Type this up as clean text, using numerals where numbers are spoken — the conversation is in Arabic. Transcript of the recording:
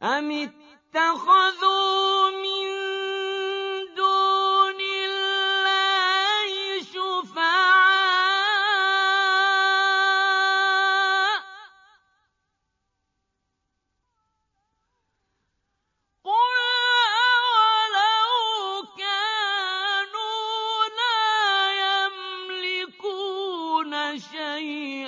أَمِ اتَّخَذُوا مِن دُونِ اللَّهِ شُفَعَاءَ ۚ قُلْ أَوَلَوْ كَانُوا لَا يَمْلِكُونَ شَيْئًا